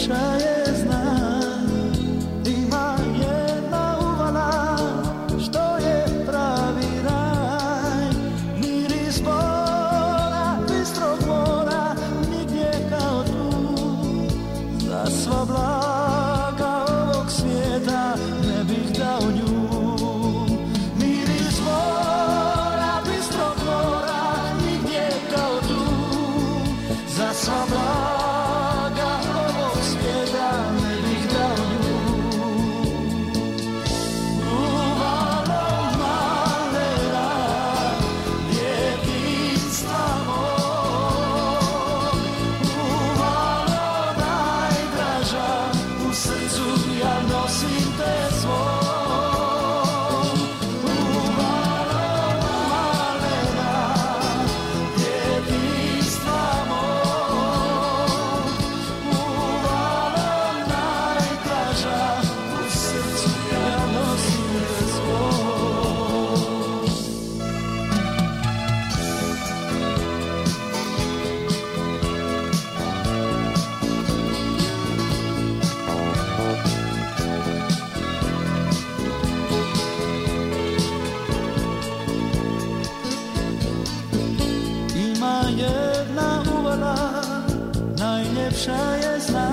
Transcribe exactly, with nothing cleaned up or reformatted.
najlepša je znak. Ima jedna uvala, što je pravi raj. Miris mora, bistrog mora, nigdje kao tu. Za sva blaga ovog svijeta ne bih dao nju. Miris mora, bistrog mora, nigdje kao tu. Za sva blaga ovog svijeta ne bih dao nju. Uvalo malena, djetinjstva mog. Uvalo najdraža, u srcu ja nosim te svog. Uvalo malena, djetinjstva mog. Uvalo najdraža, u srcu ja nosim te svog. Ima jedna uvala, najljepša je znak.